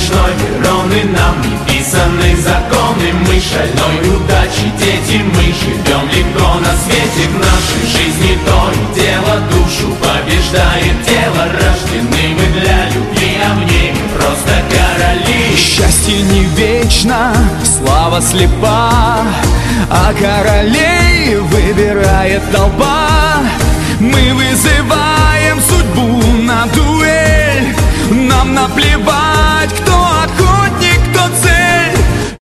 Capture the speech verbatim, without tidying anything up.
ночной перрон и нам неписанные законы. Мы шальной удачи дети, мы живем легко на свете. В нашей жизни то и дело, душу побеждает тело. Рождены мы для любви, а в ней мы просто короли. Счастье не вечно, слава слепа, а королей выбирает толпа.